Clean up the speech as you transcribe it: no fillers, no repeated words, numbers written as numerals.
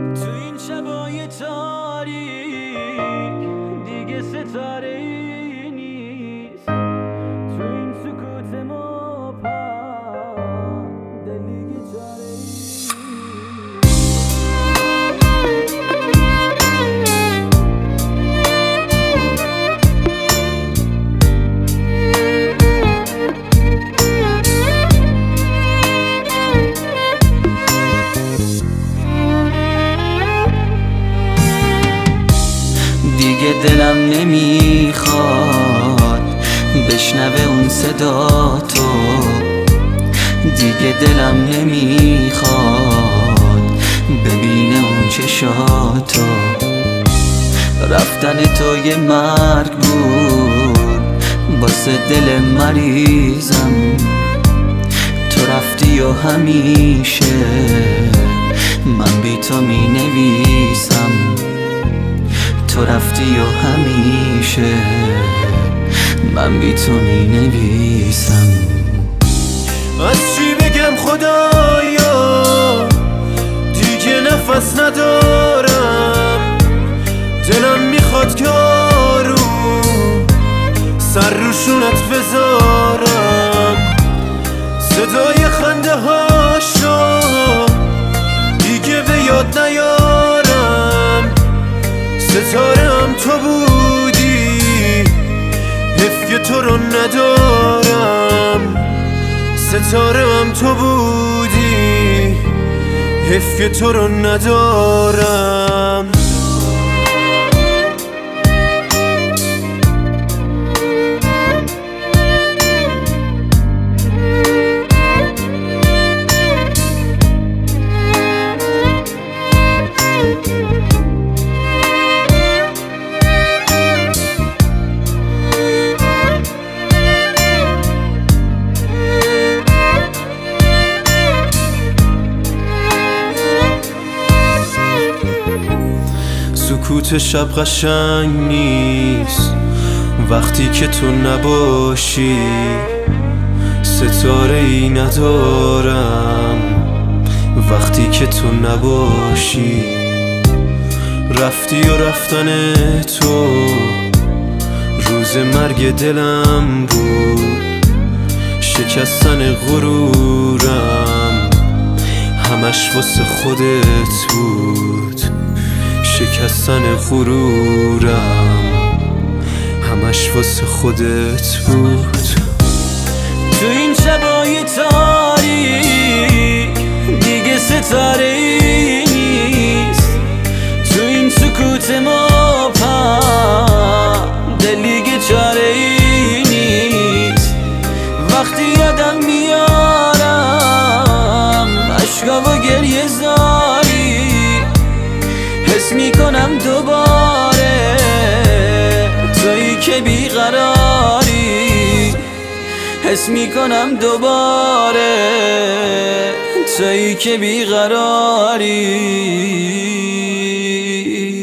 تو این شبای تاریک دیگه ستاره ای نیست، تو این سکوت ما دلیگه چاره ای دیگه دلم نمیخواد بشنوه اون صدا تو، دیگه دلم نمیخواد ببینه اون چشاتو. رفتن تو یه مرگ بود واسه دل مریضم، تو رفتی و همیشه من بی تو می نویسم، تو رفتی و همیشه من بی تو می نویسم. از چی بگم خدایا دیگه نفس ندارم، دلم میخواد که آروم سر روشونت بذارم، صدای خنده هاشو دیگه به یاد نیارم، ستاره‌ام تو بودی حیف که تو رو ندارم، ستاره‌ام تو بودی حیف که تو رو ندارم. سکوت شب قشنگ نیست وقتی که تو نباشی، ستاره ای ندارم وقتی که تو نباشی. رفتی و رفتن تو روز مرگ دلم بود، شکستن غرورم همش واسه خودت بود، شکستن غرورم همش واسه خودت بود. تو این شبای تاریک دیگه ستاره ای نیست، تو این سکوت ما دلیگه چاره ای نیست. وقتی یادم میارم عشقا و گریه زاری، حس میکنم دوباره تویی که بیقراری، حس میکنم دوباره تویی که بیقراری.